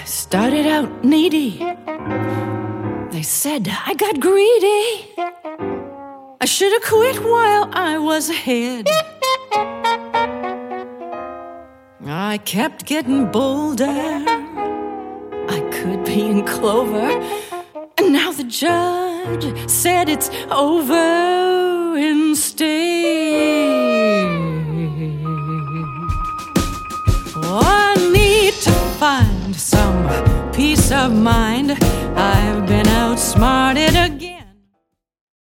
Started out needy. They said I got greedy. I should have quit while I was ahead. I kept getting bolder. I could be in clover. And now the judge said it's over instead. Oh, I need to find some peace of mind. I've been outsmarted again.